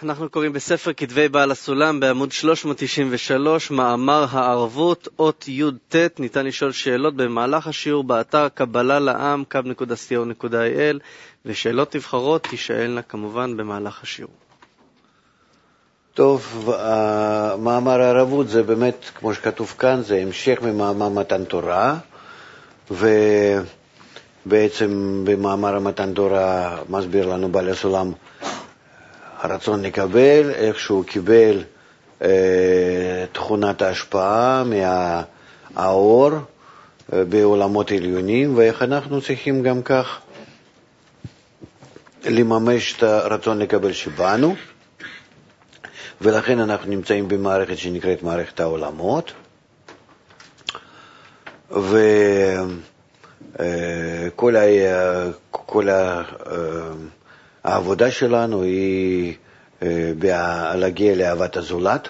אנחנו קוראים בספר כתבי בעל הסולם בעמוד 393, מאמר הערבות, אות י' ט'. ניתן לשאול שאלות במהלך השיעור באתר קבלה לעם, kab.co.il, ושאלות נבחרות תשאלנה כמובן במהלך השיעור. טוב, מאמר הערבות זה באמת, כמו שכתוב כאן, זה המשך ממאמר מתן תורה, ובעצם במאמר מתן תורה מסביר לנו בעל הסולם הרצון לקבל, איך שהוא קיבל תכונת ההשפעה מהאור בעולמות עליונים, ואיך אנחנו צריכים גם כך לממש את הרצון לקבל שבאנו, ולכן אנחנו נמצאים במערכת שנקראת מערכת העולמות, וכל העבודה שלנו היא להגיע לאהבת הזולת,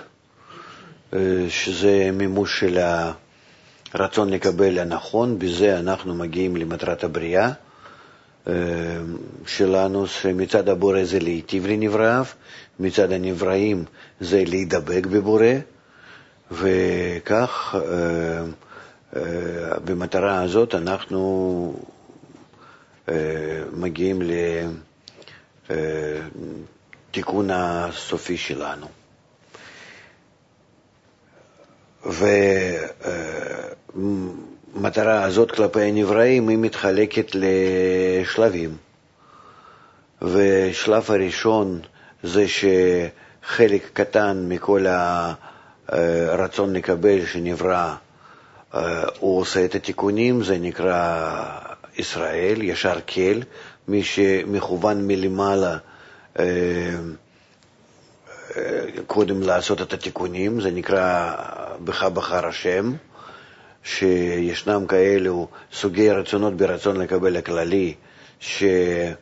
שזה מימוש של הרצון לקבל הנכון. בזה אנחנו מגיעים למטרת הבריאה שלנו, שמצד הבורא זה להיטיב לנבראיו, מצד הנבראים זה להידבק בבורא, וכך במטרה הזאת אנחנו מגיעים לתיקון הסופי שלנו. ומטרה הזאת כלפי הנבראים היא מתחלקת לשלבים, ושלב הראשון זה שחלק קטן מכל הרצון לקבל שנברא הוא עושה את התיקונים, זה נקרא ישראל, ישר כל, מי שמכוון מלמעלה קודם לעשות את התיקונים, זה נקרא בך בחר השם, שישנם כאלו סוגי רצונות ברצון לקבל הכללי, שהם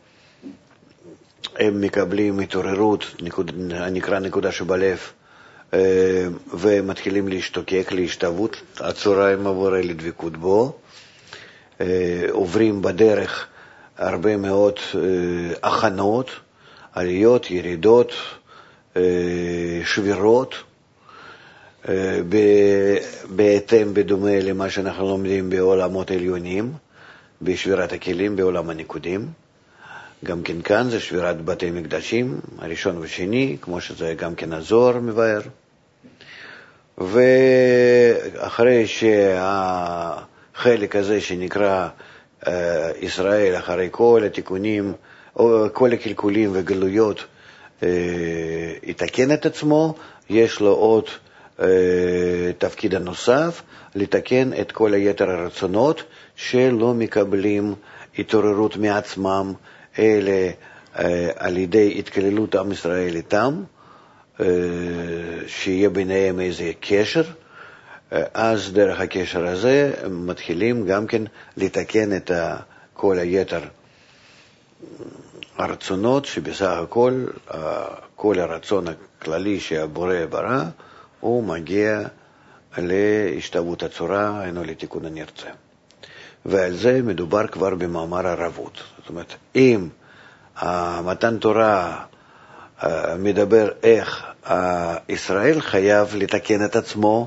מקבלים התעוררות, נקרא נקודה שבלב, ומתחילים להשתוקק, להשתוות, הצהריים עבור לדבקות בו, עוברים בדרך הרבה מאוד הכנות, עליות, ירידות, שבירות, בהתאם בדומה למה שאנחנו לומדים בעולמות עליונים, בשבירת הכלים בעולם הניקודים. גם כן כאן זה שבירת בתי מקדשים, הראשון ושני, כמו שזה גם כן הזוהר מבאר. ואחרי שהחלק הזה שנקרא ישראל, אחרי כל התיקונים, או כל הקלקולים וגלויות, יתקן את עצמו, יש לו עוד תפקיד הנוסף, לתקן את כל היתר הרצונות שלא מקבלים התעוררות מעצמם, אלה על ידי התכללות עם ישראל איתם, שיהיה ביניהם איזה קשר, אז דרך הקשר הזה מתחילים גם כן לתקן את כל היתר הרצונות, שבסך הכל כל הרצון הכללי שהבורא ברא הוא מגיע להשתוות הצורה, אינו לתיקון הנרצה. ועל זה מדובר כבר במאמר הערבות. זאת אומרת, אם מתן תורה מדבר איך ישראל חייב לתקן את עצמו,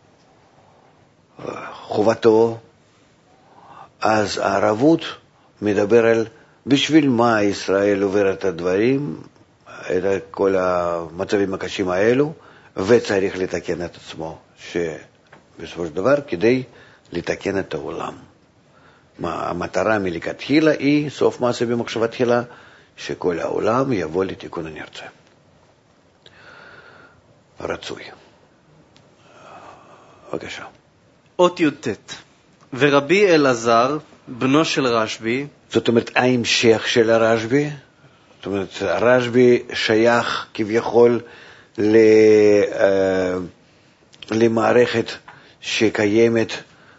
חובתו, אז הערבות מדבר על בשביל מה ישראל עובר את הדברים, את כל המצבים הקשים האלו, וצריך לתקן את עצמו, שבסופו של דבר כדי לתקן את העולם. המטרה מלכתחילה היא, סוף מעשה במחשבה תחילה, שכל העולם יבוא לתיקון הנרצה. רצוי. בבקשה. אות י"ט. ורבי אלעזר, בנו של רשב"י, זאת אומרת, ההמשך של הרשב"י, זאת אומרת, הרשב"י שייך כביכול למערכת שקיימת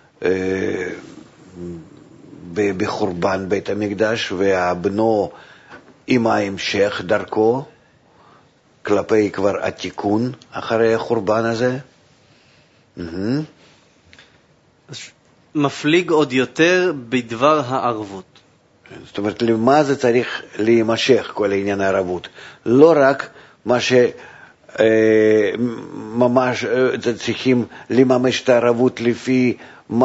בחורבן בית המקדש, והבנו עם ההמשך דרכו כלפי כבר התיקון אחרי החורבן הזה. מפליג עוד יותר בדבר הערבות. זאת אומרת, למה זה צריך להימשך כל העניין הערבות? לא רק מה שממש צריכים לממש את הערבות לפי מה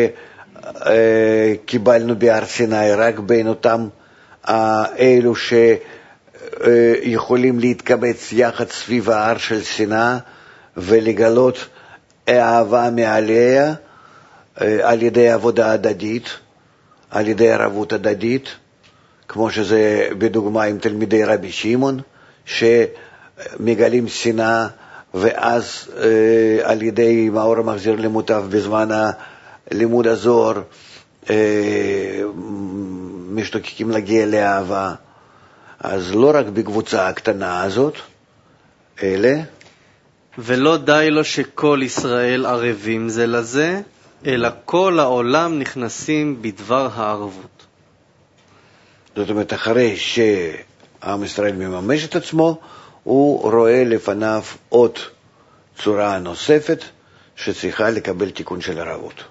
שקיבלנו בהר סיני, רק בין אותם אלו שיכולים להתקבץ יחד סביב ההר של סיני ולגלות אהבה מעליה על ידי עבודה הדדית, על ידי ערבות הדדית, כמו שזה בדוגמה עם תלמידי רבי שמעון, שמגלים שנאה, ואז על ידי מאור המחזיר למוטב בזמן הלימוד הזוהר, משתוקקים להגיע לאהבה. אז לא רק בקבוצה הקטנה הזאת, אלה. ולא די לו שכל ישראל ערבים זה לזה, אלא כל העולם נכנסים בדבר הערבות. זאת אומרת, אחרי שעם ישראל מממש את עצמו, הוא רואה לפניו עוד צורה נוספת שצריכה לקבל תיקון של ערבות.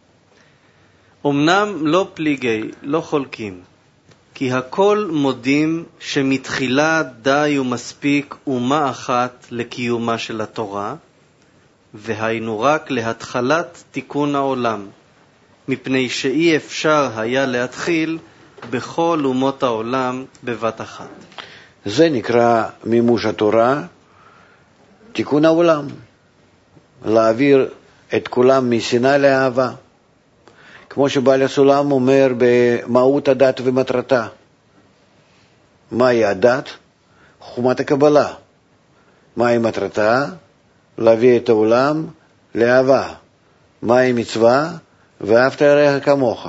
אמנם לא פליגי, לא חולקים, כי הכל מודים שמתחילה די ומספיק אומה אחת לקיומה של התורה, והיינו רק להתחלת תיקון העולם, מפני שאי אפשר היה להתחיל בכל אומות העולם בבת אחת. זה נקרא מימוש התורה, תיקון העולם, להעביר את כולם משנאה לאהבה. כמו שבעל הסולם אומר במהות הדת ומטרתה. מהי הדת? חוכמת הקבלה. מהי מטרתה? להביא את העולם לאהבה. מהי מצווה? ואהבת לרעך כמוך.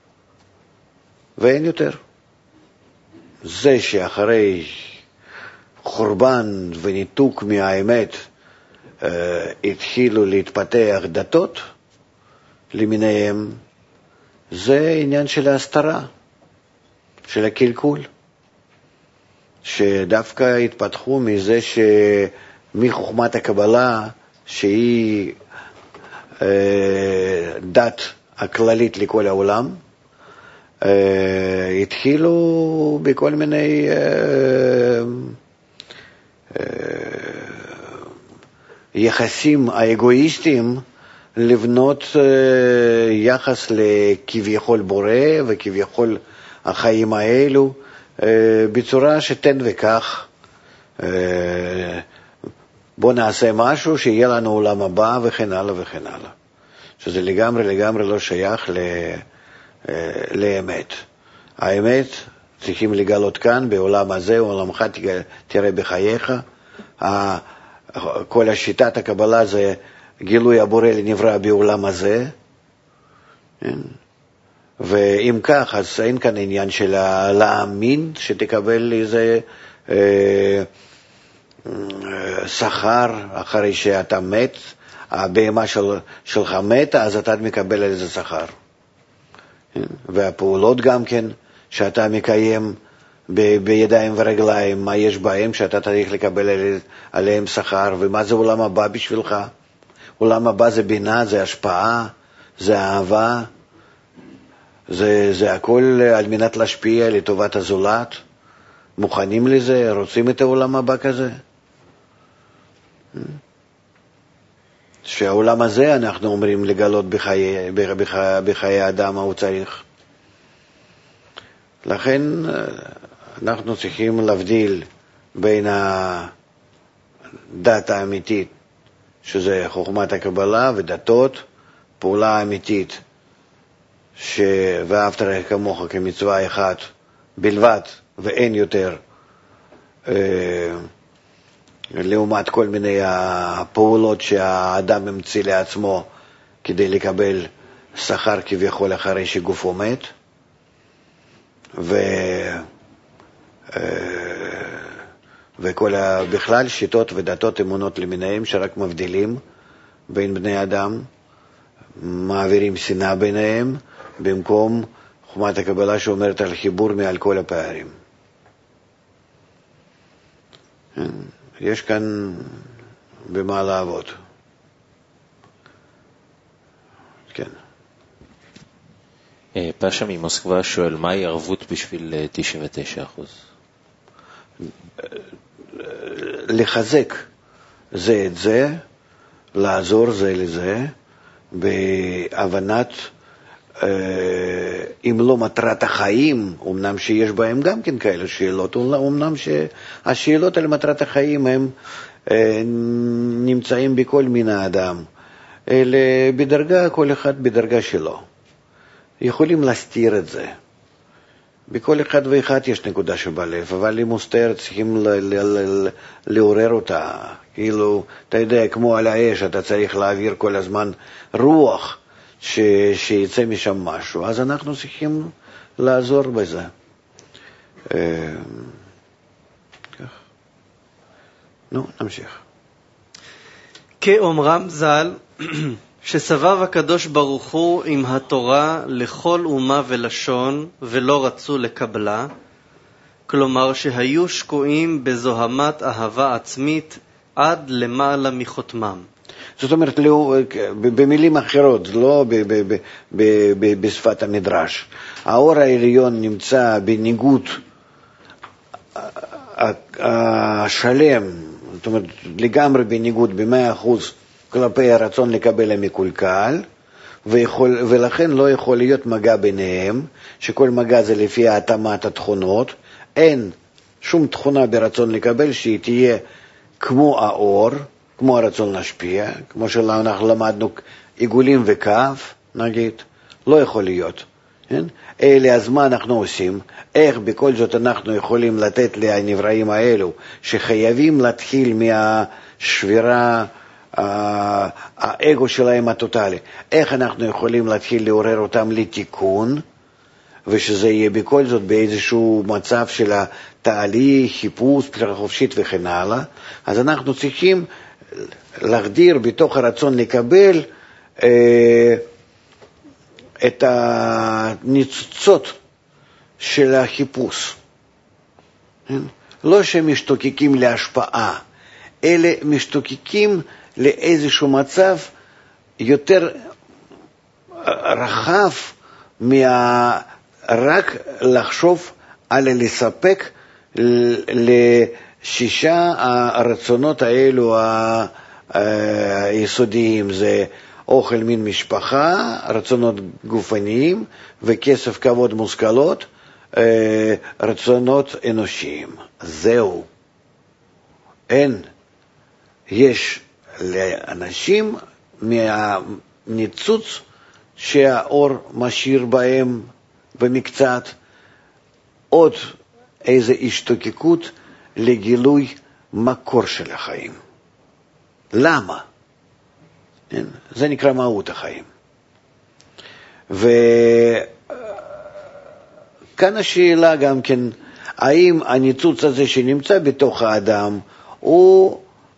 ואין יותר. זה שאחרי חורבן וניתוק מהאמת התחילו להתפתח דתות למיניהם, זה עניין של ההסתרה, של הקלקול, שדווקא התפתחו מזה שמחוכמת הקבלה, שהיא דת הכללית לכל העולם, התחילו בכל מיני יחסים האגואיסטיים לבנות יחס לכביכול בורא וכביכול החיים האלו בצורה שתן וכך, בוא נעשה משהו שיהיה לנו עולם הבא וכן הלאה וכן הלאה, שזה לגמרי לא שייך לאמת. האמת צריכים לגלות כאן בעולם הזה, עולמך תראה בחייך. כל השיטת הקבלה זה גילוי הבורא לנברא בעולם הזה, ואם כך, אז אין כאן עניין של להאמין שתקבל איזה שכר אחרי שאתה מת, הבהמה שלך מתה, אז אתה מקבל איזה שכר. והפעולות גם כן שאתה מקיים בידיים ורגליים, מה יש בהם שאתה צריך לקבל עליהם שכר, ומה זה עולם הבא בשבילך? עולם הבא זה בינה, זה השפעה, זה אהבה, זה הכל על מנת להשפיע לטובת הזולת. מוכנים לזה? רוצים את העולם הבא כזה? שהעולם הזה אנחנו אומרים לגלות בחיי האדם מה הוא צריך. לכן אנחנו צריכים להבדיל בין הדת האמיתית, שזה חוכמת הקבלה ודתות, פעולה אמיתית, ואהבת לרעך כמוך כמצווה אחת בלבד ואין יותר, לעומת כל מיני הפעולות שהאדם המציא לעצמו כדי לקבל שכר כביכול אחרי שגופו מת, וכל בכלל שיטות ודתות אמונות למיניהם שרק מבדילים בין בני אדם, מעבירים שנאה ביניהם במקום חוכמת הקבלה שאומרת על חיבור מעל כל הפערים. יש כאן במה לעבוד. כן. פאשה ממוסקבה שואל, מהי ערבות בשביל 99%? לחזק זה את זה, לעזור זה לזה, בהבנת, אם לא מטרת החיים, אמנם שיש בהם גם כן כאלה שאלות, אמנם שהשאלות על מטרת החיים הם נמצאים בכל מין האדם, אלא בדרגה, כל אחד בדרגה שלו. יכולים להסתיר את זה. בכל אחד ואחד יש נקודה שבלב, אבל היא מוסתרת, צריכים לעורר אותה. כאילו, אתה יודע, כמו על האש, אתה צריך להעביר כל הזמן רוח שיצא משם משהו. אז אנחנו צריכים לעזור בזה. נו, נמשיך. כאומרם ז"ל, שסבב הקדוש ברוך הוא עם התורה לכל אומה ולשון ולא רצו לקבלה, כלומר שהיו שקועים בזוהמת אהבה עצמית עד למעלה מחותמם. זאת אומרת, במילים אחרות, לא בשפת המדרש. האור העליון נמצא בניגוד השלם, זאת אומרת, לגמרי בניגוד ב100% כלפי הרצון לקבל המקולקל, ולכן לא יכול להיות מגע ביניהם, שכל מגע זה לפי התאמת התכונות. אין שום תכונה ברצון לקבל שהיא תהיה כמו האור, כמו הרצון להשפיע, כמו שאנחנו למדנו עיגולים וקו, נגיד, לא יכול להיות. אלה אז מה אנחנו עושים? איך בכל זאת אנחנו יכולים לתת לנבראים האלו, שחייבים להתחיל מהשבירה, האגו שלהם הטוטלי, איך אנחנו יכולים להתחיל לעורר אותם לתיקון, ושזה יהיה בכל זאת באיזשהו מצב של התהליך, חיפוש, בחירה חופשית וכן הלאה. אז אנחנו צריכים להגדיר בתוך הרצון לקבל את הניצוצות של החיפוש. לא שמשתוקקים להשפעה, אלא משתוקקים לאיזשהו מצב יותר רחב רק לחשוב על לספק לשישה הרצונות האלו היסודיים. זה אוכל מין משפחה, רצונות גופניים, וכסף, כבוד, מושכלות, רצונות אנושיים. זהו. אין. יש לאנשים מהניצוץ שהאור משאיר בהם במקצת עוד איזו השתוקקות לגילוי מקור של החיים. למה? זה נקרא מהות החיים. וכאן השאלה גם כן, האם הניצוץ הזה שנמצא בתוך האדם הוא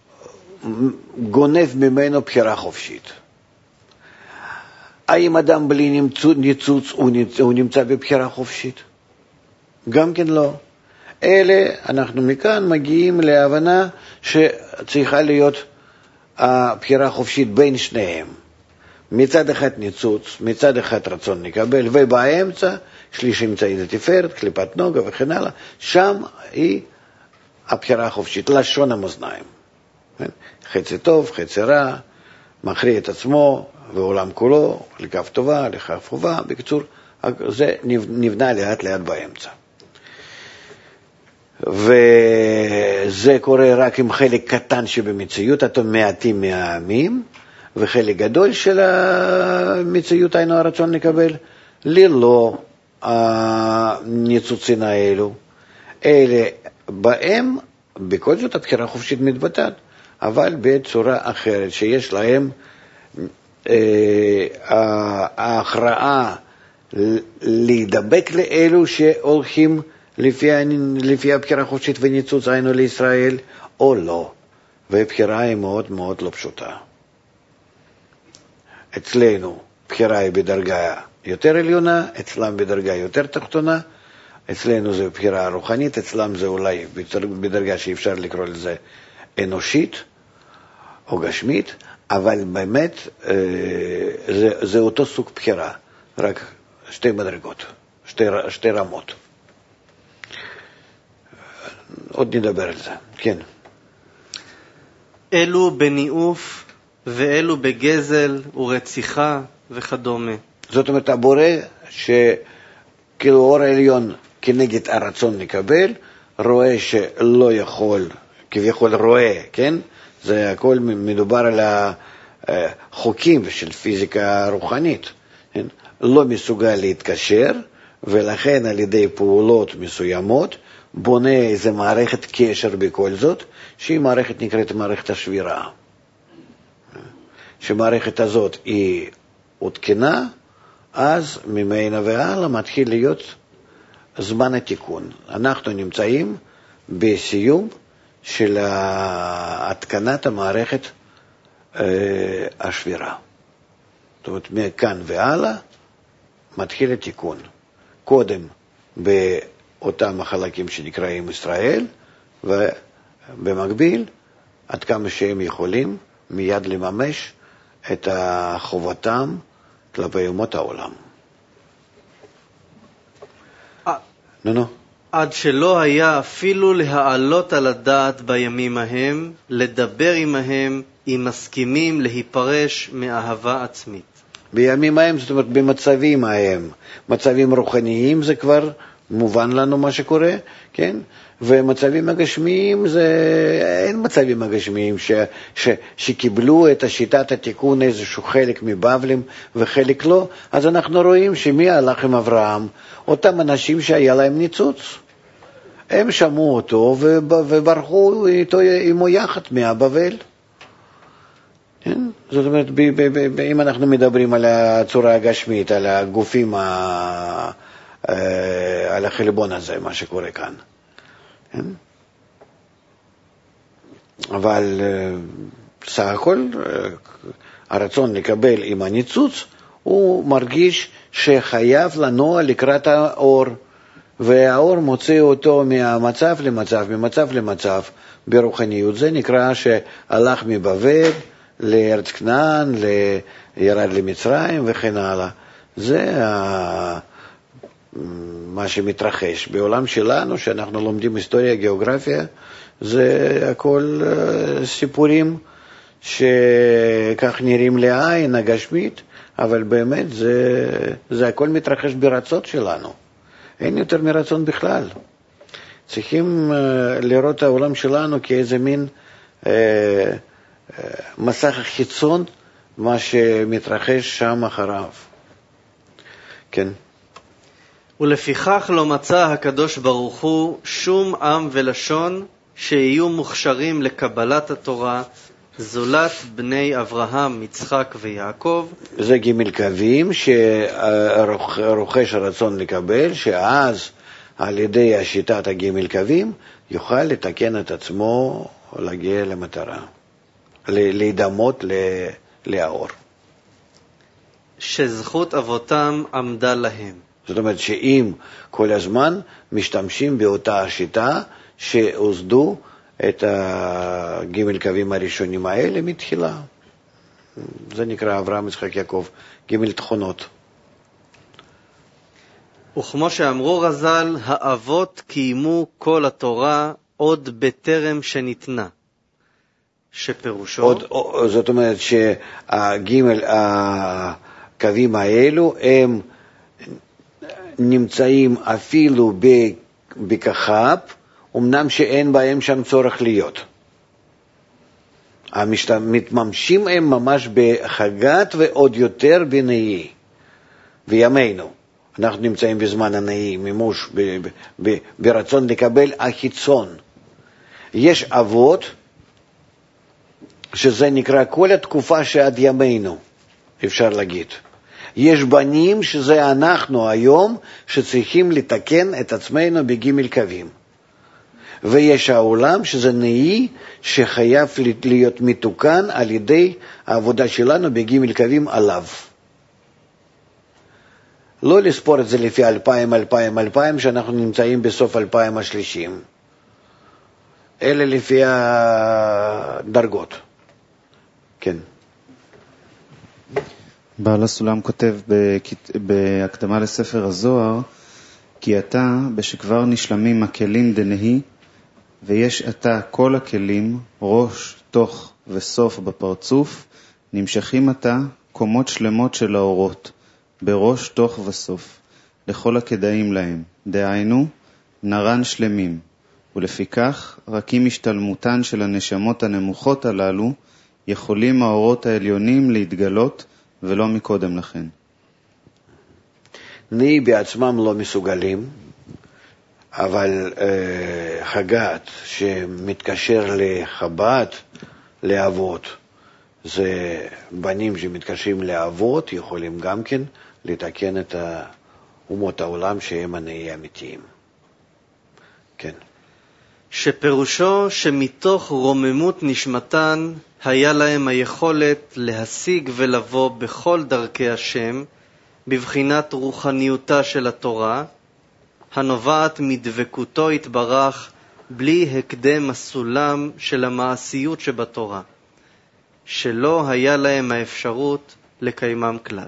גונב ממנו בחירה חופשית? האם אדם בלי ניצוץ הוא נמצא בבחירה חופשית? גם כן לא. אלה, אנחנו מכאן מגיעים להבנה שצריכה להיות הבחירה חופשית בין שניהם. מצד אחד ניצוץ, מצד אחד רצון לקבל, ובאמצע שליש אמצעי לתפארת, קליפת נוגה וכן הלאה. שם היא הבחירה החופשית, לשון המאזניים. חצי טוב, חצי רע, מכריע את עצמו ועולם כולו, לכף טובה, לכף חובה. בקיצור, זה נבנה לאט לאט באמצע. וזה קורה רק עם חלק קטן שבמציאות, אתם מעטים מהעמים, וחלק גדול של המציאות היינו הרצון לקבל, ללא הניצוצים האלו. אלה בהם, בכל זאת הבחירה חופשית מתבטאת, אבל בצורה אחרת, שיש להם ההכרעה להידבק לאלו שהולכים לפי הבחירה חופשית וניצוץ היינו לישראל, או לא. והבחירה היא מאוד מאוד לא פשוטה. אצלנו בחירה היא בדרגה יותר עליונה, אצלם בדרגה יותר תחתונה. אצלנו זה בחירה רוחנית, אצלם זה אולי בדרגה שאפשר לקרוא לזה אנושית או גשמית, אבל באמת זה אותו סוג בחירה, רק שתי מדרגות, שתי רמות. עוד נדבר על זה, כן. אלו בניאוף ואלו בגזל ורציחה וכדומה. זאת אומרת, הבורא שכאילו אור העליון כנגד הרצון לקבל, רואה שלא יכול, כביכול רואה, כן? זה הכל מדובר על החוקים של פיזיקה רוחנית, כן? לא מסוגל להתקשר, ולכן על ידי פעולות מסוימות בונה איזו מערכת קשר בכל זאת, שהיא מערכת נקראת מערכת השבירה. שמערכת הזאת היא עודכנה, אז ממנה והלאה מתחיל להיות זמן התיקון. אנחנו נמצאים בסיום של התקנת המערכת השבירה. זאת אומרת, מכאן והלאה מתחיל התיקון. קודם באותם החלקים שנקראים ישראל, ובמקביל, עד כמה שהם יכולים, מיד לממש את חובתם כלפי אומות העולם. נו. עד שלא היה אפילו להעלות על הדעת בימים ההם, לדבר עמהם אם מסכימים להיפרש מאהבה עצמית. בימים ההם, זאת אומרת במצבים ההם, מצבים רוחניים זה כבר מובן לנו מה שקורה, כן? ומצבים הגשמיים אין מצבים הגשמיים שקיבלו את שיטת התיקון איזשהו חלק מבבלים וחלק לא, אז אנחנו רואים שמי הלך עם אברהם? אותם אנשים שהיה להם ניצוץ. הם שמעו אותו וברחו איתו עמו יחד מהבבל. כן? זאת אומרת, אם אנחנו מדברים על הצורה הגשמית, על הגופים, על החלבון הזה, מה שקורה כאן. כן? אבל סך הכל הרצון לקבל עם הניצוץ, הוא מרגיש שחייב לנוע לקראת האור, והאור מוציא אותו מהמצב למצב, ממצב למצב ברוחניות. זה נקרא שהלך מבבל לארץ כנען, ירד למצרים וכן הלאה. זה מה שמתרחש בעולם שלנו, שאנחנו לומדים היסטוריה, גיאוגרפיה, זה הכל סיפורים שכך נראים לעין הגשמית, אבל באמת זה הכל מתרחש ברצות שלנו. אין יותר מרצון בכלל. צריכים לראות את העולם שלנו כאיזה מין מסך חיצון, מה שמתרחש שם אחריו. כן. ולפיכך לא מצא הקדוש ברוך הוא שום עם ולשון שיהיו מוכשרים לקבלת התורה, זולת בני אברהם, יצחק ויעקב. זה ג' קווים שרוכש הרצון לקבל, שאז על ידי השיטת הג' קווים יוכל לתקן את עצמו, להגיע למטרה, להידמות לאור. שזכות אבותם עמדה להם. זאת אומרת שאם כל הזמן משתמשים באותה השיטה שהוסדו את הג' קווים הראשונים האלה מתחילה. זה נקרא אברהם, יצחק, יעקב, ג' תכונות. וכמו שאמרו רז"ל, האבות קיימו כל התורה עוד בטרם שניתנה. שפירושו? זאת אומרת שהג' הקווים האלו הם נמצאים אפילו בכחב, אמנם שאין בהם שם צורך להיות. מתממשים הם ממש בחגת ועוד יותר בנהי. וימינו, אנחנו נמצאים בזמן הנהי, מימוש, ברצון לקבל החיצון. יש אבות, שזה נקרא כל התקופה שעד ימינו, אפשר להגיד. יש בנים שזה אנחנו היום, שצריכים לתקן את עצמנו בג' קווים. ויש העולם שזה נהי, שחייב להיות מתוקן על ידי העבודה שלנו בג' קווים עליו. לא לספור את זה לפי 2000, שאנחנו נמצאים בסוף 2030, אלא לפי הדרגות. כן. בעל הסולם כותב בהקדמה לספר הזוהר, כי אתה, בשכבר נשלמים הכלים דנהי, ויש עתה כל הכלים, ראש, תוך וסוף בפרצוף, נמשכים עתה קומות שלמות של האורות, בראש, תוך וסוף, לכל הכדאים להם, דהיינו, נרן שלמים, ולפיכך, רק עם השתלמותן של הנשמות הנמוכות הללו, יכולים האורות העליונים להתגלות, ולא מקודם לכן. נהי בעצמם לא מסוגלים, אבל חגת שמתקשר לחב"ד, לאבות, זה בנים שמתקשרים לאבות, יכולים גם כן לתקן את אומות העולם שהם הנהי אמיתיים. כן. שפירושו שמתוך רוממות נשמתן היה להם היכולת להשיג ולבוא בכל דרכי השם, בבחינת רוחניותה של התורה, הנובעת מדבקותו התברך בלי הקדם הסולם של המעשיות שבתורה, שלא היה להם האפשרות לקיימם כלל.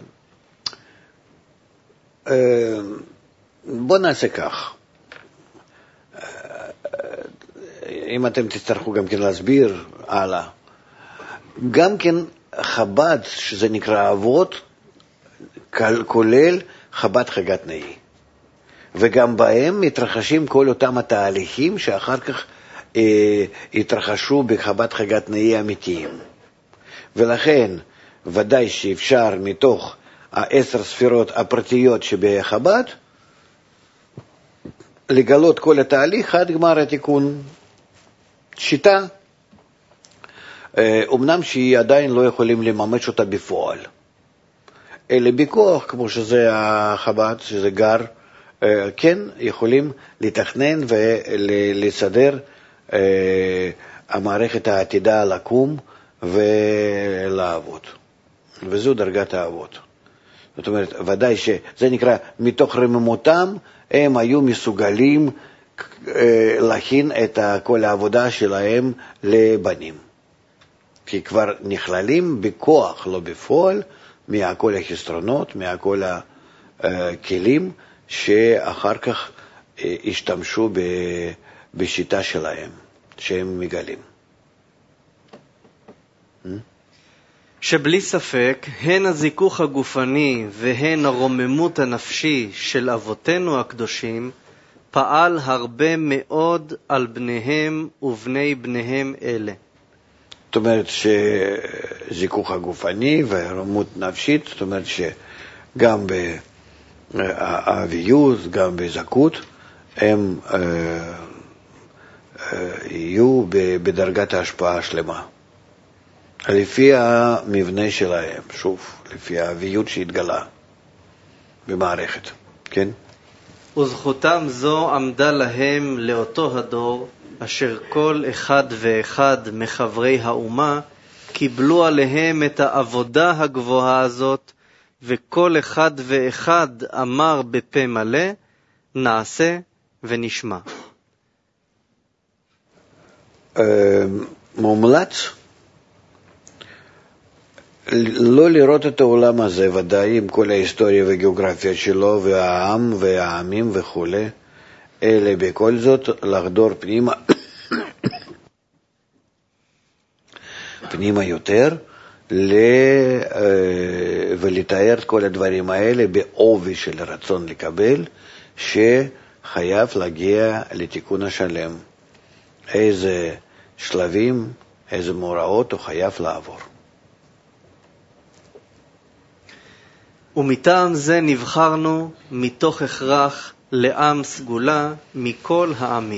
בוא נעשה כך. אם אתם תצטרכו גם כן להסביר הלאה. גם כן חב"ד, שזה נקרא אבות, כולל חב"ד חגת נהי. וגם בהם מתרחשים כל אותם התהליכים שאחר כך התרחשו בחב"ד חגת נהי אמיתיים. ולכן ודאי שאפשר מתוך 10 ספירות הפרטיות שבחב"ד לגלות כל התהליך עד גמר התיקון. שיטה, אמנם שהיא עדיין לא יכולים לממש אותה בפועל, אלא בכוח, כמו שזה החב"ד, שזה גר, כן, יכולים לתכנן ולסדר המערכת העתידה לקום ולעבוד. וזו דרגת האבות. זאת אומרת, ודאי שזה נקרא, מתוך רממותם, הם היו מסוגלים להכין את כל העבודה שלהם לבנים. כי כבר נכללים בכוח, לא בפועל, מהכל החסרונות, מהכל הכלים, שאחר כך השתמשו בשיטה שלהם, שהם מגלים. שבלי ספק, הן הזיכוך הגופני והן הרוממות הנפשי של אבותינו הקדושים, פעל הרבה מאוד על בניהם ובני בניהם אלה. זאת אומרת שזיכוך הגופני והרוממות נפשית, זאת אומרת שגם באביות, גם בזכות, הם יהיו בדרגת ההשפעה השלמה. לפי המבנה שלהם, שוב, לפי האביות שהתגלה במערכת, כן? וזכותם זו עמדה להם לאותו הדור, אשר כל אחד ואחד מחברי האומה קיבלו עליהם את העבודה הגבוהה הזאת, וכל אחד ואחד אמר בפה מלא, נעשה ונשמע. מומלץ לא לראות את העולם הזה ודאי עם כל ההיסטוריה והגיאוגרפיה שלו והעם והעמים וכו', אלא בכל זאת לחדור פנימה פנימה יותר ולתאר את כל הדברים האלה בעובי של רצון לקבל, שחייב להגיע לתיקון השלם. איזה שלבים, איזה מוראות הוא חייב לעבור. ומטעם זה נבחרנו מתוך הכרח לעם סגולה מכל העמים.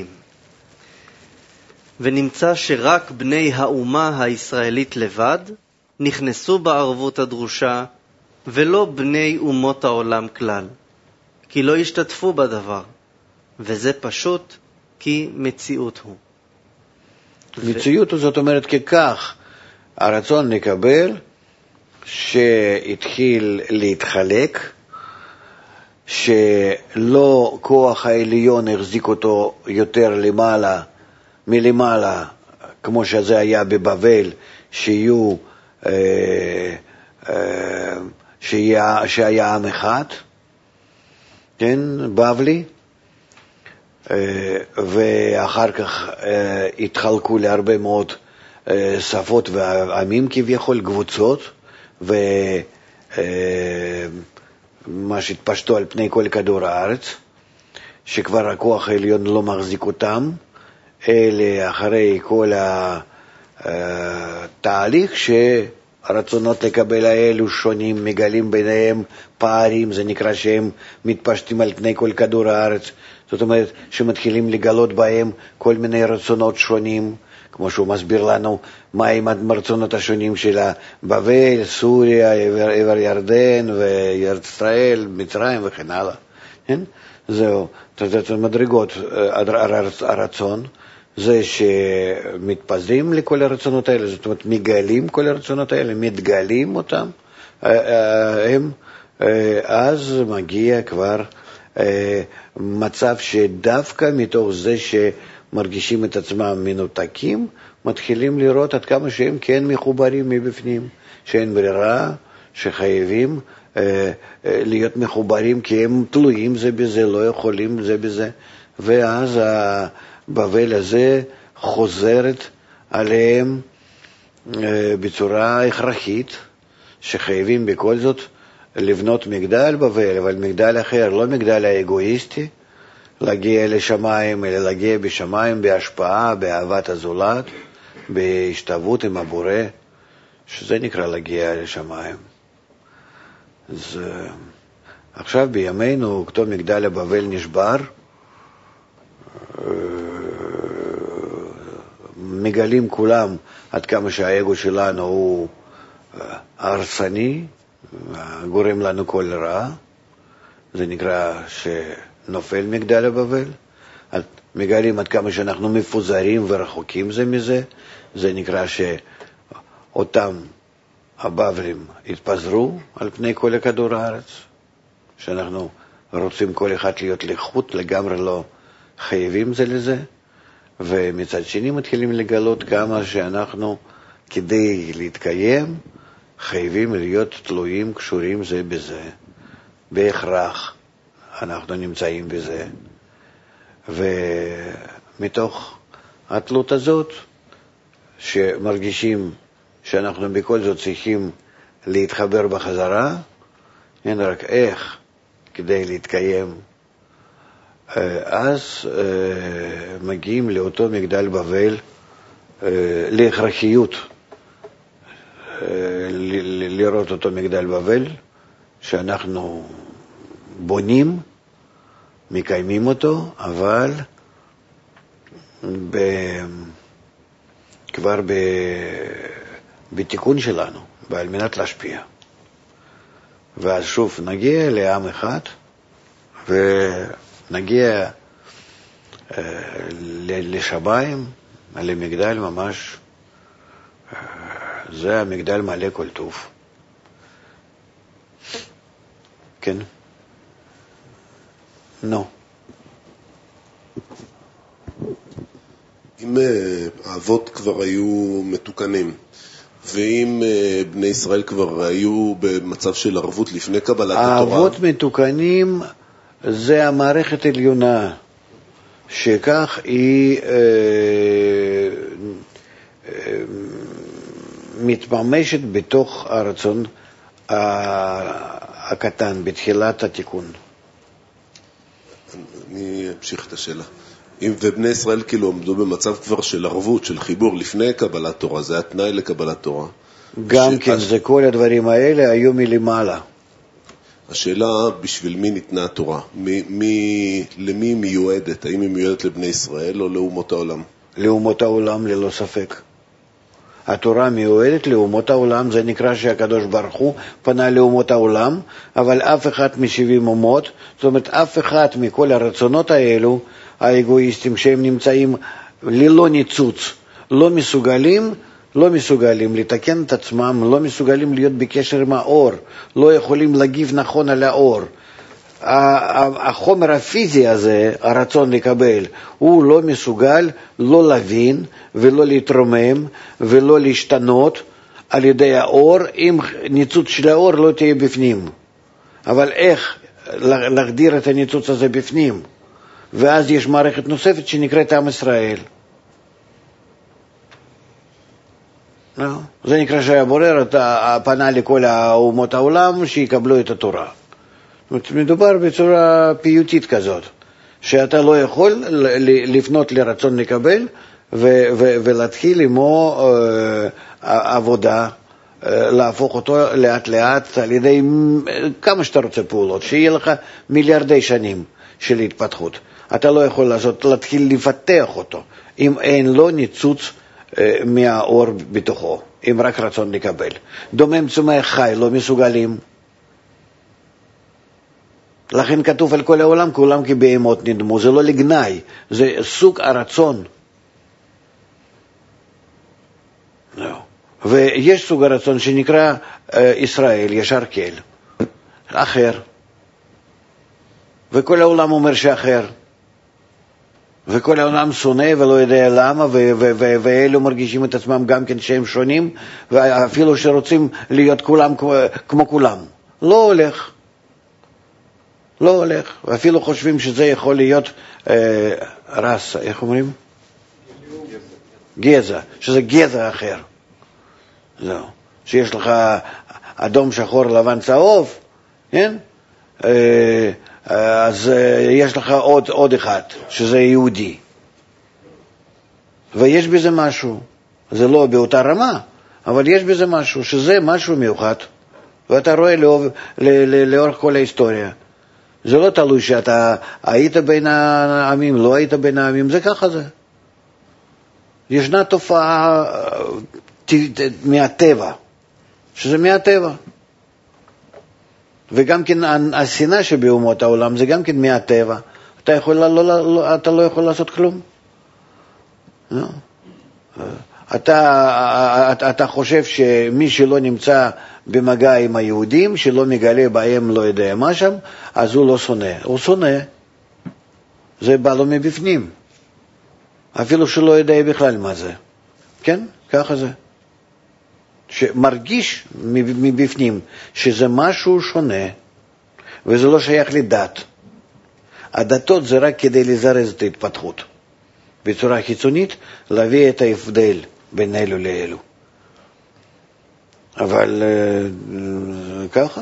ונמצא שרק בני האומה הישראלית לבד נכנסו בערבות הדרושה, ולא בני אומות העולם כלל, כי לא השתתפו בדבר, וזה פשוט כי מציאות הוא. מציאות זאת אומרת ככך, הרצון לקבל שהתחיל להתחלק, שלא כוח העליון החזיק אותו יותר מלמעלה, כמו שזה היה בבבל, שהיה עם אחד, כן, בבלי, ואחר כך התחלקו להרבה מאוד שפות ועמים כביכול, קבוצות, ומה שהתפשטו על פני כל כדור הארץ, שכבר הכוח העליון לא מחזיק אותם, אלה אחרי כל התהליך שהרצונות לקבל האלו שונים, מגלים ביניהם פערים, זה נקרא שהם מתפשטים על פני כל כדור הארץ, זאת אומרת שמתחילים לגלות בהם כל מיני רצונות שונים, כמו שהוא מסביר לנו מהם הרצונות השונים של בבל, סוריה, עבר ירדן וארץ ישראל, מצרים וכן הלאה. כן? זהו, זאת מדרגות הרצון, זה שמתפזרים לכל הרצונות האלה, זאת אומרת מגלים כל הרצונות האלה, מתגלים אותם, הם, אז מגיע כבר מצב שדווקא מתוך זה שמרגישים את עצמם מנותקים, מתחילים לראות עד כמה שהם כן מחוברים מבפנים, שאין ברירה, שחייבים להיות מחוברים כי הם תלויים זה בזה, לא יכולים זה בזה, ואז הבבל הזה חוזרת עליהם בצורה הכרחית, שחייבים בכל זאת לבנות מגדל בבל, אבל מגדל אחר, לא מגדל האגואיסטי, להגיע לשמיים, אלא להגיע בשמיים בהשפעה, באהבת הזולת, בהשתוות עם הבורא, שזה נקרא להגיע לשמיים. אז עכשיו בימינו, אותו מגדל הבבל נשבר, מגלים כולם עד כמה שהאגו שלנו הוא הרסני, גורם לנו כל רע, זה נקרא שנופל מגדל הבבל, מגלים עד כמה שאנחנו מפוזרים ורחוקים זה מזה, זה נקרא שאותם הבבלים התפזרו על פני כל הכדור הארץ, שאנחנו רוצים כל אחד להיות לחוט, לגמרי לא חייבים זה לזה, ומצד שני מתחילים לגלות כמה שאנחנו כדי להתקיים חייבים להיות תלויים, קשורים זה בזה, בהכרח אנחנו נמצאים בזה, ומתוך התלות הזאת שמרגישים שאנחנו בכל זאת צריכים להתחבר בחזרה, אין רק איך כדי להתקיים, אז מגיעים לאותו מגדל בבל, להכרחיות לראות אותו מגדל בבל, שאנחנו בונים, מקיימים אותו, אבל כבר בתיקון שלנו, על מנת להשפיע. ואז שוב נגיע לעם אחד, ונגיע לשמיים, למגדל ממש, זה המגדל מלא כל טוב. כן? נו. אם האבות כבר היו מתוקנים, ואם בני ישראל כבר היו במצב של ערבות לפני קבלת התורה? האבות מתוקנים זה המערכת העליונה, שכך היא מתממשת בתוך הרצון הקטן, בתחילת התיקון. אני אמשיך את השאלה. אם ובני ישראל כאילו עמדו במצב כבר של ערבות, של חיבור לפני קבלת תורה, זה התנאי לקבלת תורה. גם כן, זה כל הדברים האלה היו מלמעלה. השאלה, בשביל מי ניתנה התורה? למי מיועדת? האם היא מיועדת לבני ישראל או לאומות העולם? לאומות העולם ללא ספק. התורה מיועדת לאומות העולם, זה נקרא שהקדוש ברוך הוא פנה לאומות העולם, אבל אף אחד מ70 אומות, זאת אומרת אף אחד מכל הרצונות האלו, האגואיסטים שהם נמצאים ללא ניצוץ, לא מסוגלים לתקן את עצמם, לא מסוגלים להיות בקשר עם האור, לא יכולים להגיב נכון על האור. החומר הפיזי הזה, הרצון לקבל, הוא לא מסוגל לא להבין ולא להתרומם ולא להשתנות על ידי האור, אם ניצוץ של האור לא תהיה בפנים. אבל איך להגדיר את הניצוץ הזה בפנים? ואז יש מערכת נוספת שנקראת עם ישראל. זה נקרא שהבורר פנה לכל אומות העולם שיקבלו את התורה. מדובר בצורה פיוטית כזאת, שאתה לא יכול לפנות לרצון לקבל ולהתחיל עמו עבודה, להפוך אותו לאט לאט על ידי כמה שאתה רוצה פעולות, שיהיה לך מיליארדי שנים של התפתחות. אתה לא יכול להתחיל לפתח אותו אם אין לו ניצוץ מהאור בתוכו, אם רק רצון לקבל. דומם צומח חי, לא מסוגלים. לכן כתוב על כל העולם, כולם כבהמות נדמו. זה לא לגנאי, זה סוג הרצון. ויש סוג הרצון שנקרא ישראל, ישר כל. אחר. וכל העולם אומר שאחר. וכל העולם שונא ולא יודע למה, ואלו מרגישים את עצמם גם כן שהם שונים, ואפילו שרוצים להיות כולם כמו כולם. לא הולך. לא הולך. ואפילו חושבים שזה יכול להיות רס, איך אומרים? גזע. שזה גזע אחר. זהו. שיש לך אדום, שחור, לבן, צהוב, כן? אז יש לך עוד אחד, שזה יהודי. ויש בזה משהו. זה לא באותה רמה, אבל יש בזה משהו, שזה משהו מיוחד. ואתה רואה לאורך כל ההיסטוריה. זה לא תלוי שאתה היית בין העמים, לא היית בין העמים, זה ככה זה. ישנה תופעה מהטבע, שזה מהטבע. וגם כן השנאה שבאומות העולם זה גם כן מהטבע. אתה לא יכול לעשות כלום. אתה חושב שמי שלא נמצא במגע עם היהודים, שלא מגלה בהם לא יודע מה שם, אז הוא לא שונא. הוא שונא. זה בא לו מבפנים. אפילו שלא יודע בכלל מה זה. כן? ככה זה. שמרגיש מבפנים שזה משהו שונה, וזה לא שייך לדת. הדתות זה רק כדי לזרז את ההתפתחות. בצורה חיצונית, להביא את ההבדל בין אלו לאלו. אבל ככה.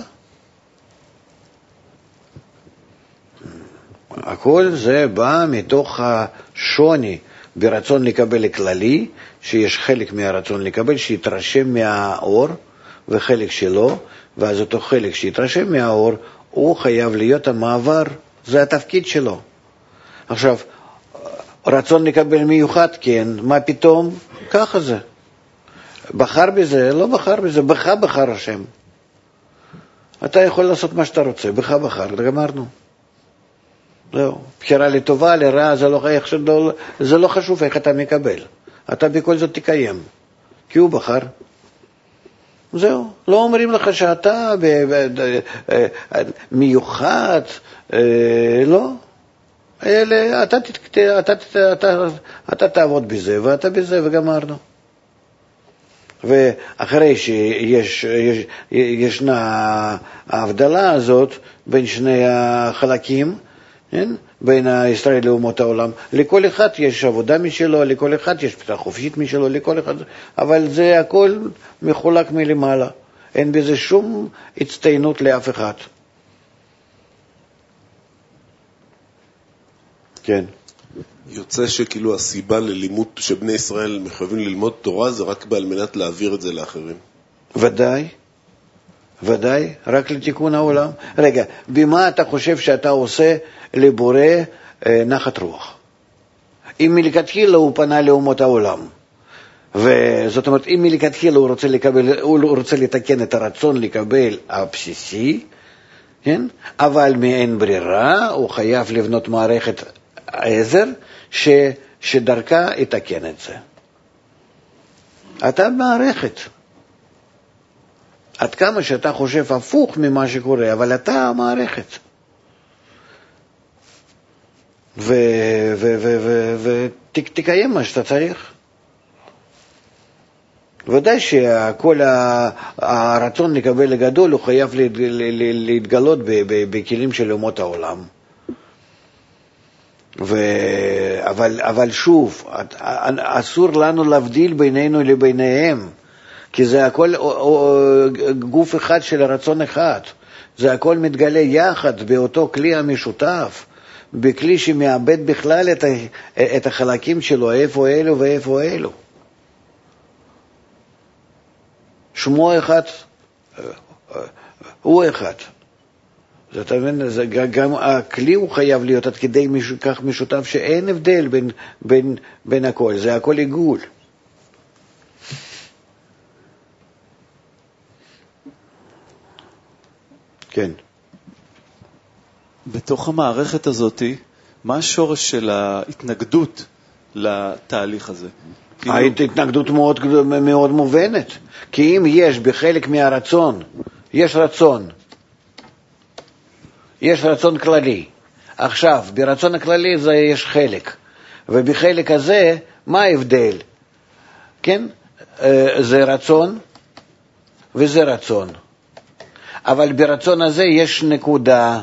הכל זה בא מתוך השוני ברצון לקבל כללי, שיש חלק מהרצון לקבל שיתרשם מהאור וחלק שלו, ואז אותו חלק שיתרשם מהאור הוא חייב להיות המעבר, זה התפקיד שלו. עכשיו, רצון לקבל מיוחד, כן, מה פתאום? ככה זה. בחר בזה, לא בחר בזה, בחר השם. אתה יכול לעשות מה שאתה רוצה, בחר, גמרנו. זהו, בחירה לטובה, לרעה, זה לא חשוב איך אתה מקבל. אתה בכל זאת תקיים, כי הוא בחר. זהו, לא אומרים לך שאתה מיוחד, לא. אתה תעבוד בזה, ואתה בזה, וגמרנו. ואחרי שישנה ההבדלה הזאת בין שני החלקים, בין ישראל לאומות העולם, לכל אחד יש עבודה משלו, לכל אחד יש פתח חופשית משלו, לכל אחד, אבל זה הכל מחולק מלמעלה. אין בזה שום הצטיינות לאף אחד. כן. יוצא שכאילו הסיבה ללימוד שבני ישראל מחויבים ללמוד תורה זה רק על מנת להעביר את זה לאחרים. ודאי, ודאי, רק לתיקון העולם. רגע, במה אתה חושב שאתה עושה לבורא נחת רוח? אם מלכתחילה הוא פנה לאומות העולם, וזאת אומרת, אם מלכתחילה הוא רוצה לתקן את הרצון לקבל הבסיסי, כן? אבל מאין ברירה הוא חייב לבנות מערכת עזר שדרכה יתקן את זה. אתה מערכת. עד כמה שאתה חושב הפוך ממה שקורה, אבל אתה המערכת. ותקיים מה שאתה צריך. ודאי שכל הרצון לקבל לגדול הוא חייב להתגלות בכלים של אומות העולם. אבל שוב, אסור לנו להבדיל בינינו לביניהם, כי זה הכל גוף אחד של רצון אחד, זה הכל מתגלה יחד באותו כלי המשותף, בכלי שמאבד בכלל את החלקים שלו, איפה אלו ואיפה אלו. שמו אחד, הוא אחד. זאת אומרת, גם הכלי הוא חייב להיות עד כדי כך משותף שאין הבדל בין הכל, זה הכל עיגול. כן. בתוך המערכת הזאת, מה השורש של ההתנגדות לתהליך הזה? ההתנגדות מאוד מובנת, כי אם יש בחלק מהרצון, יש רצון כללי. עכשיו, ברצון הכללי זה יש חלק, ובחלק הזה, מה ההבדל? כן? זה רצון וזה רצון. אבל ברצון הזה יש נקודה,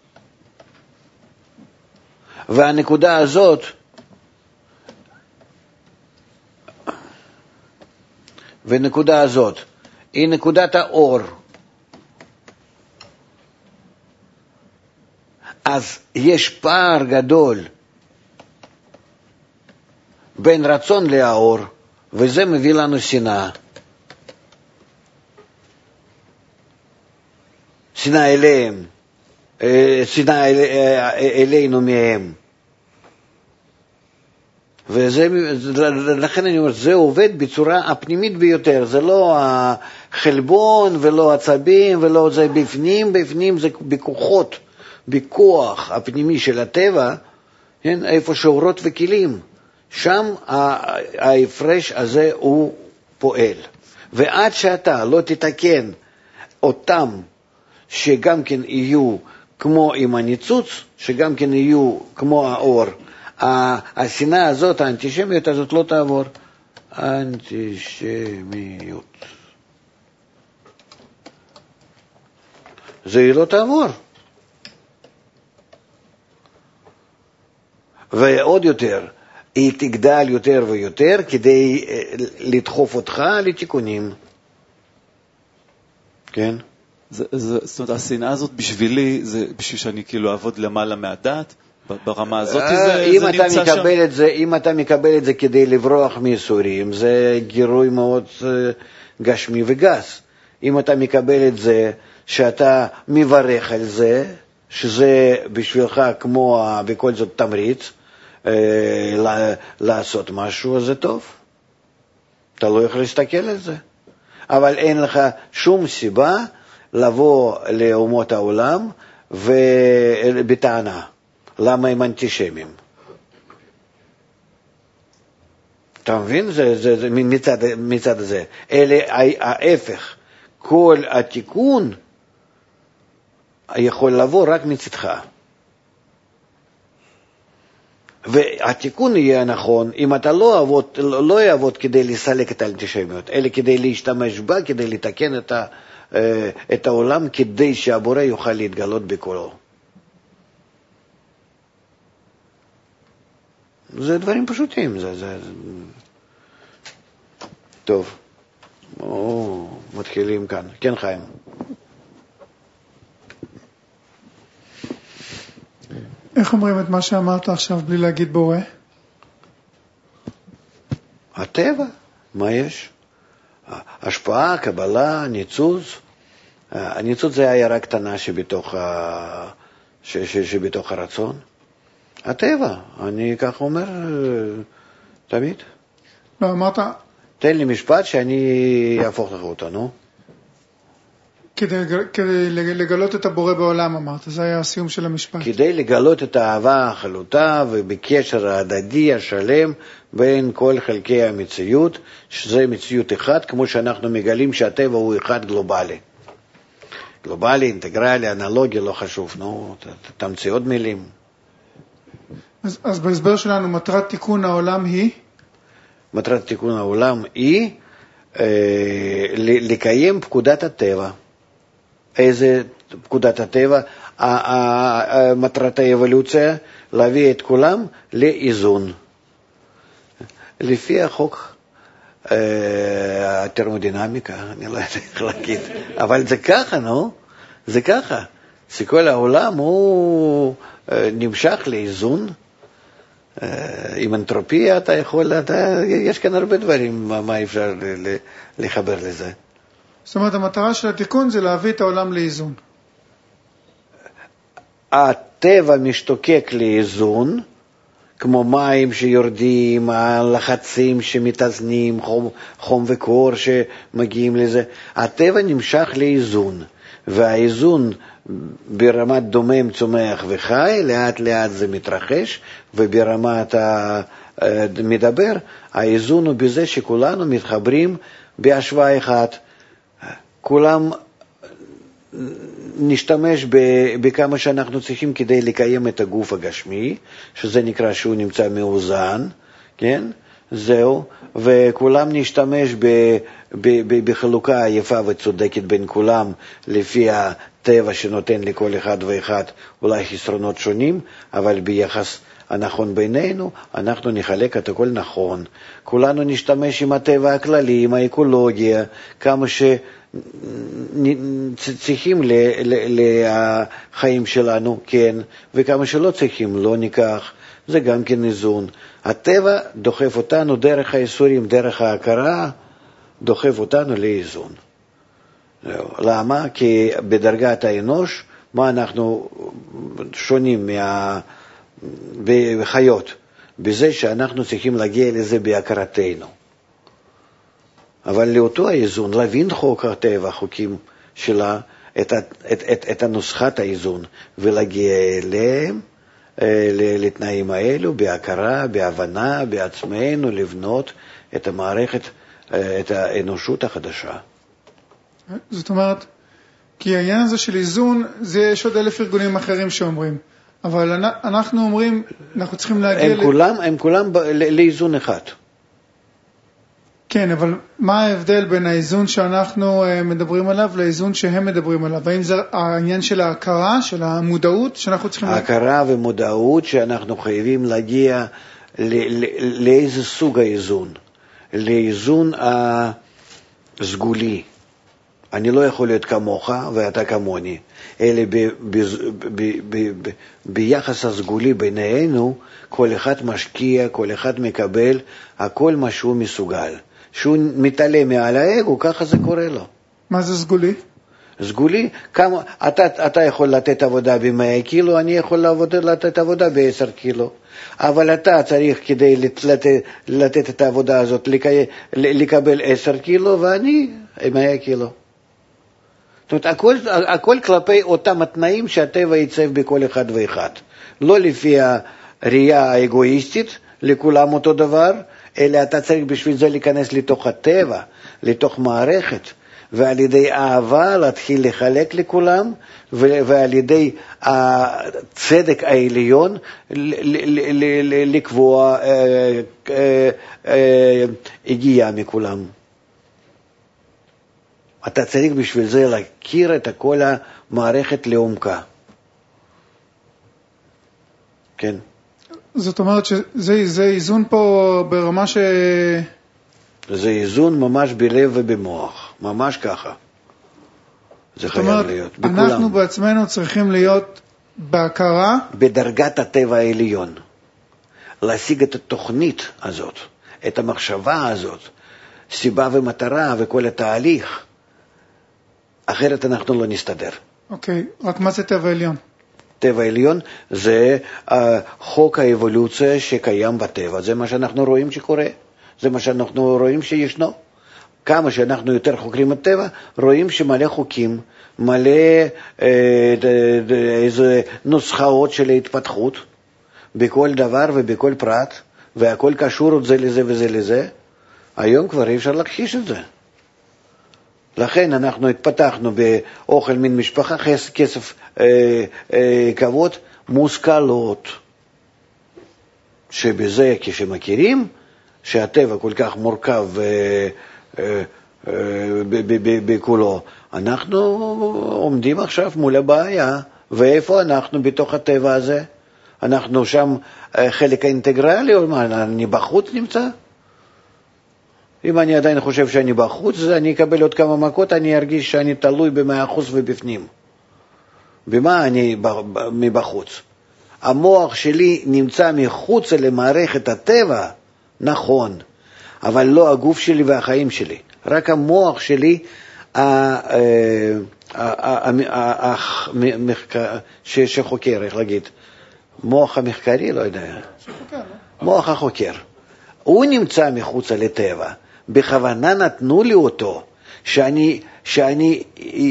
והנקודה הזאת היא נקודת האור. אז יש פער גדול בין רצון לאור, וזה מביא לנו שנאה. שנאה אליהם, שנאה אלינו מהם. ולכן אני אומר, זה עובד בצורה הפנימית ביותר, זה לא החלבון ולא עצבים ולא זה בפנים זה בכוח הפנימי של הטבע, כן? איפה שאורות וכלים, שם ההפרש הזה הוא פועל. ועד שאתה לא תתקן אותם, שגם כן יהיו כמו עם הניצוץ, שגם כן יהיו כמו האור, השנאה הזאת, האנטישמיות הזאת לא תעבור. אנטישמיות. זה לא תעבור. ועוד יותר, היא תגדל יותר ויותר כדי לדחוף אותך לתיקונים. כן? זאת אומרת, השנאה הזאת בשבילי, זה בשביל שאני כאילו אעבוד למעלה מהדעת, ברמה הזאת זה נמצא שם. אם אתה מקבל את זה כדי לברוח מייסורים, זה גירוי מאוד גשמי וגס. אם אתה מקבל את זה שאתה מברך על זה, שזה בשבילך כמו בכל זאת תמריץ לעשות משהו, אז זה טוב. אתה לא יכול להסתכל על זה. אבל אין לך שום סיבה לבוא לאומות העולם ובטענה. למה הם אנטישמים? אתה מבין? זה מצד הזה. אלה ההפך. כל התיקון יכול לבוא רק מצדך. והתיקון יהיה נכון אם אתה לא יעבוד כדי לסלק את האנטישמיות, אלא כדי להשתמש בה, כדי לתקן את העולם, כדי שהבורא יוכל להתגלות בקולו. זה דברים פשוטים. טוב. מתחילים כאן. כן, חיים. איך אומרים את מה שאמרת עכשיו בלי להגיד בורא? הטבע, מה יש? השפעה, קבלה, ניצוץ. הניצוץ זה העיירה קטנה שבתוך הרצון. הטבע, אני כך אומר תמיד. לא, אמרת... תן לי משפט שאני אהפוך לך אותו, נו. כדי לגלות את הבורא בעולם, אמרת, זה היה הסיום של המשפט. כדי לגלות את האהבה החלוטה ובקשר ההדדי השלם בין כל חלקי המציאות, שזה מציאות אחד, כמו שאנחנו מגלים שהטבע הוא אחד גלובלי. גלובלי, אינטגרלי, אנלוגי, לא חשוב, נו, תמציא עוד מילים. אז בהסבר שלנו, מטרת תיקון העולם היא? מטרת תיקון העולם היא לקיים פקודת הטבע. איזה פקודת הטבע? מטרת האבולוציה להביא את כולם לאיזון. לפי החוק הטרמודינמיקה, אני לא יודע איך להגיד, אבל זה ככה, נו? זה ככה. שכל העולם הוא נמשך לאיזון. עם אנטרופיה אתה יכול, יש כאן הרבה דברים, מה אפשר לחבר לזה. זאת אומרת, המטרה של התיקון זה להביא את העולם לאיזון. הטבע משתוקק לאיזון, כמו מים שיורדים, הלחצים שמתאזנים, חום וקור שמגיעים לזה. הטבע נמשך לאיזון, והאיזון ברמת דומם, צומח וחי, לאט לאט זה מתרחש, וברמת המדבר, האיזון הוא בזה שכולנו מתחברים בהשוואה אחת. כולם נשתמש בכמה שאנחנו צריכים כדי לקיים את הגוף הגשמי, שזה נקרא שהוא נמצא מאוזן, כן? זהו, וכולם נשתמש בחלוקה יפה וצודקת בין כולם, לפי הטבע שנותן לכל אחד ואחד אולי חסרונות שונים, אבל ביחס הנכון בינינו, אנחנו נחלק את הכל נכון. כולנו נשתמש עם הטבע הכללי, עם האקולוגיה, כמה שצריכים לחיים שלנו, כן, וכמה שלא צריכים, לא ניקח. זה גם כן איזון. הטבע דוחף אותנו דרך האיסורים, דרך ההכרה, דוחף אותנו לאיזון. למה? כי בדרגת האנוש, מה אנחנו שונים בחיות? בזה שאנחנו צריכים להגיע לזה בהכרתנו. אבל לאותו האיזון, להבין חוק הטבע, חוקים שלה, את הנוסחת האיזון, ולהגיע אליהם, לתנאים האלו, בהכרה, בהבנה, בעצמנו, לבנות את המערכת, את האנושות החדשה. זאת אומרת, כי העניין הזה של איזון, יש עוד 1,000 ארגונים אחרים שאומרים, אבל אנחנו אומרים, אנחנו צריכים להגיע... הם כולם לאיזון אחד. כן, אבל מה ההבדל בין האיזון שאנחנו מדברים עליו לאיזון שהם מדברים עליו? האם זה העניין של ההכרה, של המודעות שאנחנו צריכים... ההכרה ומודעות שאנחנו חייבים להגיע לאיזה סוג האיזון? לאיזון הסגולי. אני לא יכול להיות כמוך ואתה כמוני, אלא ביחס הסגולי בינינו, כל אחד משקיע, כל אחד מקבל, הכל מה שהוא מסוגל. שהוא מתעלה מעל האגו, ככה זה קורה לו. מה זה סגולי? סגולי, אתה יכול לתת עבודה ב100 קילו, אני יכול לתת עבודה ב10 קילו. אבל אתה צריך כדי לתת את העבודה הזאת, לקבל 10 קילו, ואני 100 קילו. זאת אומרת, הכל כלפי אותם התנאים שהטבע ייצב בכל אחד ואחד. לא לפי הראייה האגואיסטית, לכולם אותו דבר, אלא אתה צריך בשביל זה להיכנס לתוך הטבע, לתוך מערכת, ועל ידי אהבה להתחיל לחלק לכולם, ועל ידי הצדק העליון לקבוע הגיעה מכולם. אתה צריך בשביל זה להכיר את כל המערכת לעומקה. כן. זאת אומרת שזה איזון פה ברמה ש... זה איזון ממש בלב ובמוח, ממש ככה. זה חייב להיות, בכולם. אנחנו בעצמנו צריכים להיות בהכרה. בדרגת הטבע העליון. להשיג את התוכנית הזאת, את המחשבה הזאת, סיבה ומטרה וכל התהליך. אחרת אנחנו לא נסתדר. אוקיי, רק מה זה טבע עליון? טבע עליון זה חוק האבולוציה שקיים בטבע, זה מה שאנחנו רואים שקורה, זה מה שאנחנו רואים שישנו. כמה שאנחנו יותר חוקרים את טבע, רואים שמלא חוקים, מלא איזה נוסחאות של ההתפתחות, בכל דבר ובכל פרט, והכל קשור זה לזה וזה לזה. היום כבר אי אפשר להכחיש את זה. לכן אנחנו התפתחנו באוכל מן משפחה, כסף, כבוד, מושכלות. שבזה כשמכירים שהטבע כל כך מורכב בכולו, אנחנו עומדים עכשיו מול הבעיה ואיפה אנחנו בתוך הטבע הזה? אנחנו שם חלק האינטגרלי, או מה, אני בחוץ נמצא? אם אני עדיין חושב שאני בחוץ, אני אקבל עוד כמה מכות, אני ארגיש שאני תלוי ב100% ובפנים. במה אני מבחוץ? המוח שלי נמצא מחוץ למערכת הטבע, נכון, אבל לא הגוף שלי והחיים שלי. רק המוח שלי, שחוקר, איך להגיד? מוח המחקרי, לא יודע. מוח החוקר. הוא נמצא מחוץ לטבע. בכוונה נתנו לי אותו, שאני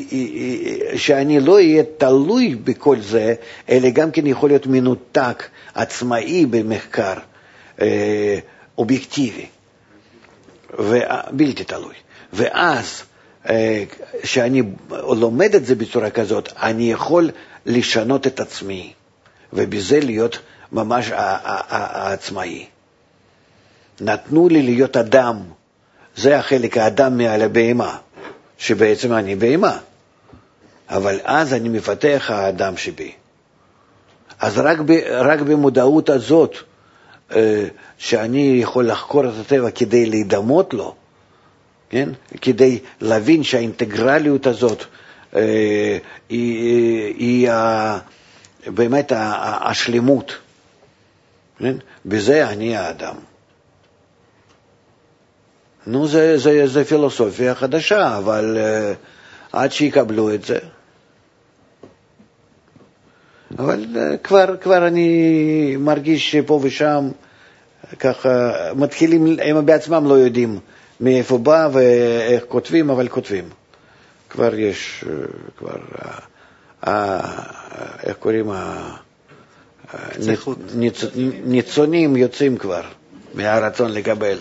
לא אהיה תלוי בכל זה, אלא גם כן יכול להיות מנותק, עצמאי במחקר, אובייקטיבי, ובלתי תלוי. ואז, כשאני לומד את זה בצורה כזאת, אני יכול לשנות את עצמי, ובזה להיות ממש העצמאי. נתנו לי להיות אדם, זה החלק האדם מעל הבהמה, שבעצם אני בהמה. אבל אז אני מפתח האדם שבי. אז רק במודעות הזאת, שאני יכול לחקור את הטבע כדי להידמות לו, כן? כדי להבין שהאינטגרליות הזאת היא באמת השלמות. כן? בזה אני האדם. נו, זה פילוסופיה חדשה, אבל עד שיקבלו את זה. אבל כבר אני מרגיש שפה ושם, ככה, מתחילים, הם בעצמם לא יודעים מאיפה בא ואיך כותבים, אבל כותבים. כבר יש, איך קוראים, ניצונים יוצאים כבר מהרצון לקבל.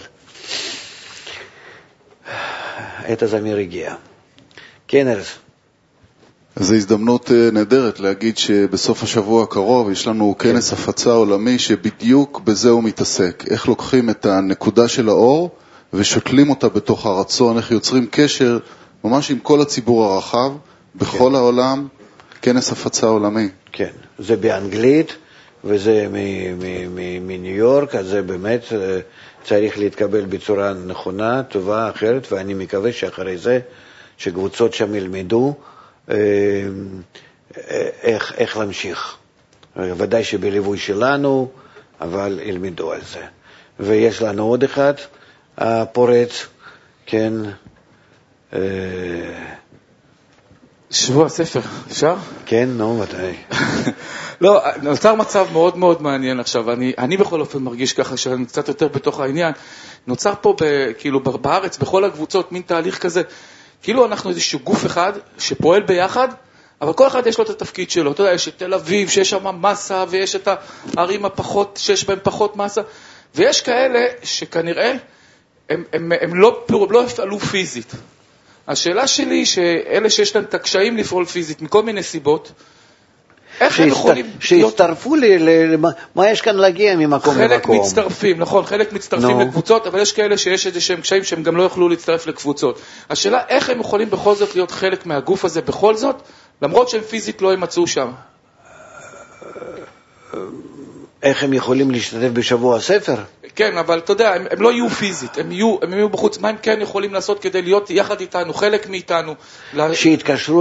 את הזמיר הגיע. כן, ארז. זו הזדמנות נהדרת להגיד שבסוף השבוע הקרוב יש לנו כנס הפצה עולמי שבדיוק בזה הוא מתעסק. איך לוקחים את הנקודה של האור ושותלים אותה בתוך הרצון, איך יוצרים קשר ממש עם כל הציבור הרחב, בכל העולם, כנס הפצה עולמי. כן, זה באנגלית וזה מניו יורק, אז זה באמת צריך להתקבל בצורה נכונה, טובה, אחרת, ואני מקווה שאחרי זה, שקבוצות שם ילמדו איך להמשיך. ודאי שבליווי שלנו, אבל ילמדו על זה. ויש לנו עוד אחד, הפורץ, כן. שבוע הספר, אפשר? כן, נו, מתי. לא, נוצר מצב מאוד מאוד מעניין עכשיו, אני בכל אופן מרגיש ככה שאני קצת יותר בתוך העניין, נוצר פה כאילו בארץ, בכל הקבוצות, מין תהליך כזה, כאילו אנחנו איזשהו גוף אחד שפועל ביחד, אבל כל אחד יש לו את התפקיד שלו, אתה יודע, יש את תל אביב שיש שם מסה, ויש את הערים הפחות, שיש בהם פחות מסה, ויש כאלה שכנראה הם לא יפעלו פיזית. השאלה שלי היא שאלה שיש להם את הקשיים לפעול פיזית מכל מיני סיבות, איך הם יכולים... שיצטרפו מה יש כאן להגיע ממקום למקום. חלק מצטרפים, נכון, חלק מצטרפים לקבוצות, אבל יש כאלה שיש איזה שהם קשיים שהם גם לא יוכלו להצטרף לקבוצות. השאלה איך הם יכולים בכל זאת להיות חלק מהגוף הזה בכל זאת, למרות שהם פיזית לא ימצאו שם. איך הם יכולים להשתתף בשבוע הספר? כן, אבל אתה יודע, הם לא יהיו פיזית, הם יהיו בחוץ. מה הם כן יכולים לעשות כדי להיות יחד איתנו, חלק מאיתנו? שיתקשרו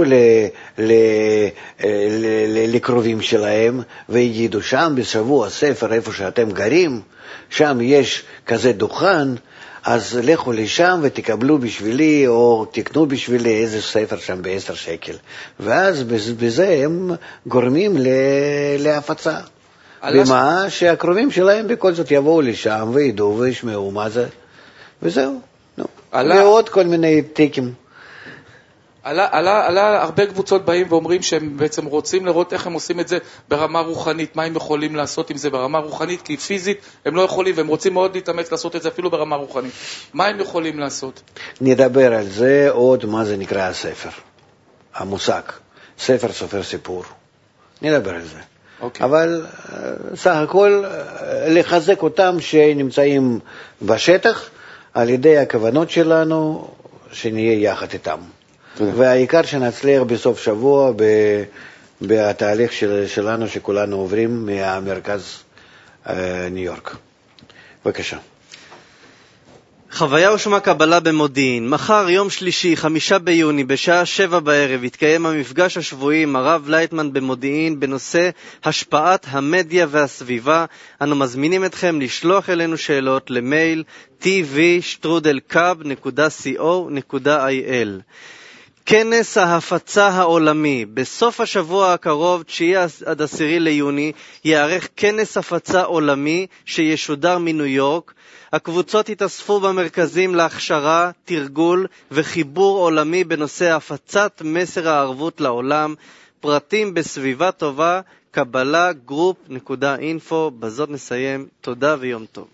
לקרובים שלהם ויגידו שם בשבוע הספר, איפה שאתם גרים, שם יש כזה דוכן, אז לכו לשם ותקבלו בשבילי או תקנו בשבילי איזה ספר שם ב10 שקל. ואז בזה הם גורמים להפצה. במה שהקרובים שלהם בכל זאת יבואו לשם וידעו וישמעו מה זה, וזהו. ועוד כל מיני טיקים. עלה הרבה קבוצות באים ואומרים שהם בעצם רוצים לראות איך הם עושים את זה ברמה רוחנית, מה הם יכולים לעשות עם זה ברמה רוחנית, כי פיזית הם לא יכולים והם רוצים מאוד להתאמץ לעשות את זה אפילו ברמה רוחנית. מה הם יכולים לעשות? נדבר על זה עוד מה זה נקרא הספר, המושג, ספר סופר סיפור. נדבר על זה. אבל סך הכל לחזק אותם שנמצאים בשטח על ידי הכוונות שלנו שנהיה יחד איתם. והעיקר שנצליח בסוף שבוע בתהליך שלנו שכולנו עוברים מהמרכז ניו יורק. בבקשה. חוויה ושמה קבלה במודיעין. מחר יום שלישי 5 ביוני בשעה 7 בערב יתקיים המפגש השבועי עם הרב לייטמן במודיעין בנושא השפעת המדיה והסביבה. אנו מזמינים אתכם לשלוח אלינו שאלות למייל tv@kab.co.il. כנס ההפצה העולמי. בסוף השבוע הקרוב, 9 עד 10 ליוני, יערך כנס הפצה עולמי שישודר מניו יורק. הקבוצות יתאספו במרכזים להכשרה, תרגול וחיבור עולמי בנושא הפצת מסר הערבות לעולם. פרטים בסביבה טובה, קבלה group.info. בזאת נסיים. תודה ויום טוב.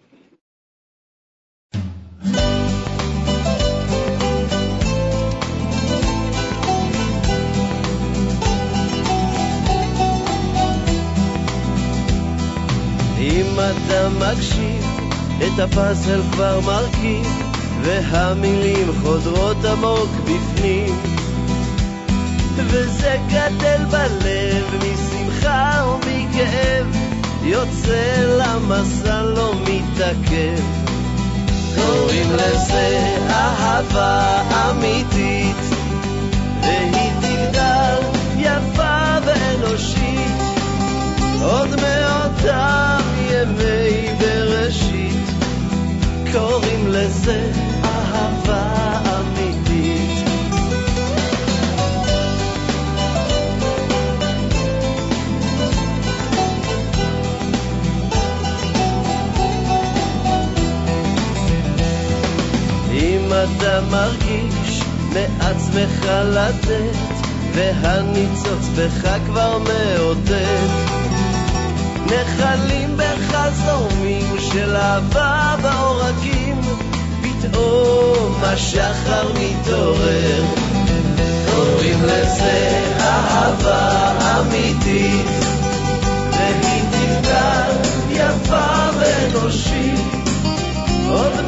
אם אתה מקשיב, את הפאזל כבר מרכיב, והמילים חודרות עמוק בפנים, וזה גדל בלב משמחה ומכאב, יוצא למסע לא מתעכב. קוראים לזה אהבה אמיתית, והיא תגדל יפה ואנושית עוד מאותם ימי בראשית. קוראים לזה אהבה אמיתית. אם אתה מרגיש מעצמך לתת, והניצוץ בך כבר מאותת, נחלים בך זורמים של אהבה בעורקים, פתאום השחר מתעורר. קוראים לזה אהבה אמיתית, והיא תגדל יפה ואנושית עוד